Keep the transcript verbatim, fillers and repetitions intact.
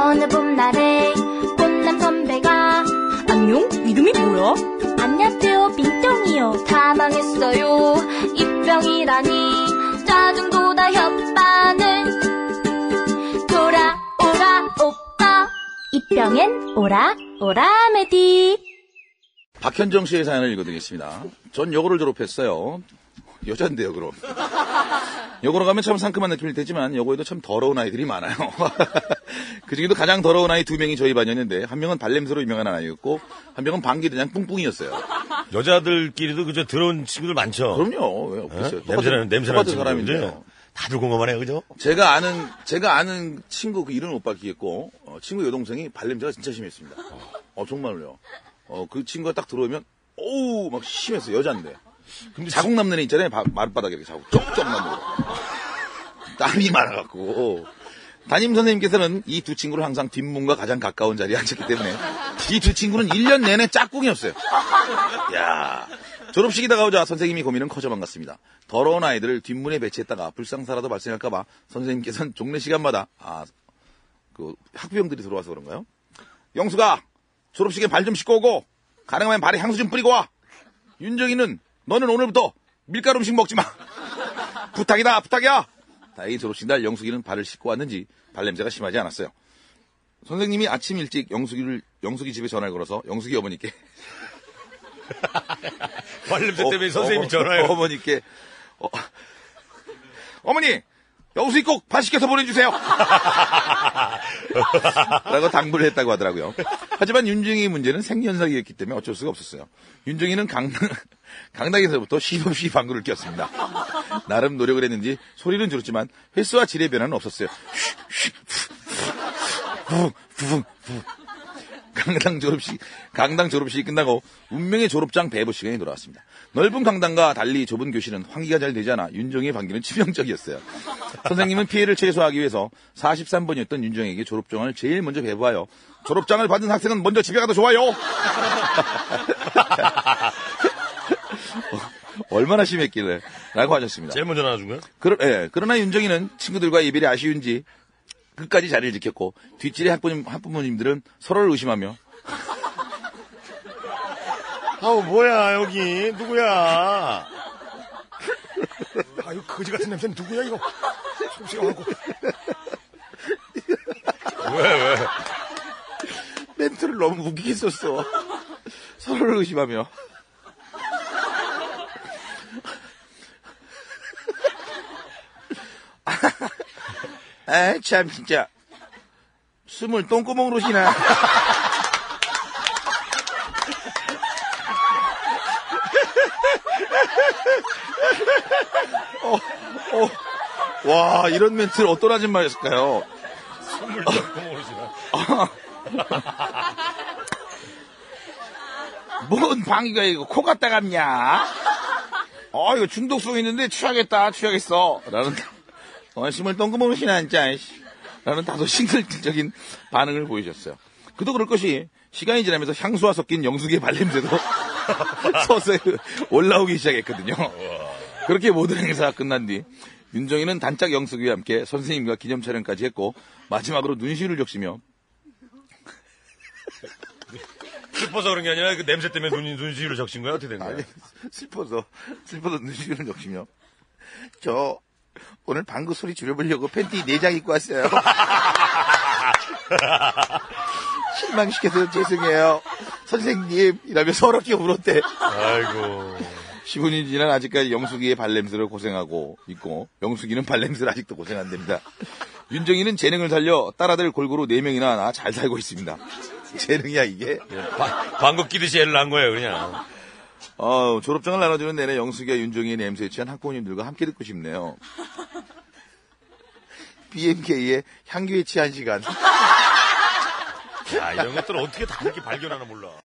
어느 봄날에 꽃남 선배가 안녕? 이름이 뭐야? 안녕하세요 빈병이요. 다 망했어요 입병이라니 짜증도다 혓바늘. 돌아오라 오빠 입병엔 오라 오라 메디. 박현정 씨의 사연을 읽어드리겠습니다. 전 여고를 졸업했어요. 여잔데요, 그럼. 여고로 가면 참 상큼한 느낌일 테지만 여고에도 참 더러운 아이들이 많아요. 그중에도 가장 더러운 아이 두 명이 저희 반이었는데 한 명은 발냄새로 유명한 아이였고 한 명은 방귀 그냥 뿡뿡이었어요. 여자들끼리도 그저 더러운 친구들 많죠. 그럼요. 왜 없겠어요? 냄새나는 냄새나는 사람인데요. 다들 공감하네요, 그죠? 제가 아는 제가 아는 친구 그 이름 못 밝히겠고 어, 친구 여동생이 발냄새가 진짜 심했습니다. 어 정말로요. 어 그 친구가 딱 들어오면 오우 막 심했어요. 여잔데. 근데 자국 남는 애 있잖아요. 바, 마룻바닥에 이렇게 자국 쪽쪽 남는 거. 땀이 많아갖고. 담임 선생님께서는 이 두 친구를 항상 뒷문과 가장 가까운 자리에 앉혔기 때문에 이 두 친구는 일 년 내내 짝꿍이었어요. 야 졸업식이 다가오자 선생님이 고민은 커져만 갔습니다. 더러운 아이들을 뒷문에 배치했다가 불상사라도 발생할까봐 선생님께서는 종례 시간마다 아, 그 학부형들이 들어와서 그런가요? 영수가 졸업식에 발 좀 씻고 오고 가능하면 발에 향수 좀 뿌리고 와. 윤정이는 너는 오늘부터 밀가루 음식 먹지 마. 부탁이다 부탁이야. 다행히 졸업식 날 영숙이는 발을 씻고 왔는지 발냄새가 심하지 않았어요. 선생님이 아침 일찍 영숙이를 영숙이 집에 전화를 걸어서 영숙이 어머니께 발냄새 때문에 어, 선생님이 어, 전화해요. 어머니께 어, 어머니 영숙이 꼭 발 씻겨서 보내주세요. 라고 당부를 했다고 하더라고요. 하지만 윤정이 문제는 생년상이었기 때문에 어쩔 수가 없었어요. 윤정이는 강, 강당에서부터 쉼없이 방구를 꼈습니다. 나름 노력을 했는지 소리는 줄었지만 횟수와 질의 변화는 없었어요. 강당 졸업식, 강당 졸업식이 끝나고 운명의 졸업장 배부 시간이 돌아왔습니다. 넓은 강당과 달리 좁은 교실은 환기가 잘 되지 않아 윤정이의 방귀는 치명적이었어요. 선생님은 피해를 최소화하기 위해서 사십삼 번이었던 윤정에게 졸업장을 제일 먼저 배부하여 졸업장을 받은 학생은 먼저 집에 가도 좋아요. 얼마나 심했길래 라고 하셨습니다. 제일 먼저 나눠준 거요? 그러, 예, 그러나 윤정이는 친구들과 이별이 아쉬운지 끝까지 자리를 지켰고 뒷줄의 학부모님, 학부모님들은 서로를 의심하며 아우 뭐야 여기 누구야? 아유 거지 같은 냄새는 누구야 이거? 숨쉬어하고 왜 왜? 멘트를 너무 웃기게 썼어. 서로를 의심하며 아, 참 진짜 숨을 똥구멍으로 쉬나. 어, 어, 와 이런 멘트를 어떤 아줌마였을까요? 숨을 똥구멍으로 쉬나. 뭔 방귀가 이거 코 갖다 갔냐? 어 이거 중독성 있는데 취하겠다 취하겠어 라는 어, 심을 똥구멍으로 쉬나 진짜 라는 다소 신설적인 반응을 보이셨어요. 그도 그럴 것이 시간이 지나면서 향수와 섞인 영숙의 발냄새도 서서히 올라오기 시작했거든요. 그렇게 모든 행사가 끝난 뒤 윤정이는 단짝 영숙이와 함께 선생님과 기념 촬영까지 했고 마지막으로 눈시울을 적시며 슬퍼서 그런 게 아니라 그 냄새 때문에 눈, 눈시울을 적신 거야? 어떻게 된 거야? 아니, 슬퍼서 슬퍼서 눈시울을 적시며 저 오늘 방구 소리 줄여보려고 팬티 네 장 입고 왔어요. 실망시켜서 죄송해요 선생님 이라면서 서럽게 울었대. 아이고. 십 분이 지난 아직까지 영숙이의 발냄새를 고생하고 있고 영숙이는 발냄새를 아직도 고생한답니다. 윤정이는 재능을 살려 딸아들 골고루 네 명이나 낳아 잘 살고 있습니다. 재능이야 이게. 방귀 끼듯이 애를 낳은 거예요 그냥. 어, 졸업장을 나눠주는 내내 영숙이와 윤정이의 냄새에 취한 학부모님들과 함께 듣고 싶네요. 비엠케이의 향기에 취한 시간. 야 이런 것들 어떻게 다 이렇게 발견하나 몰라.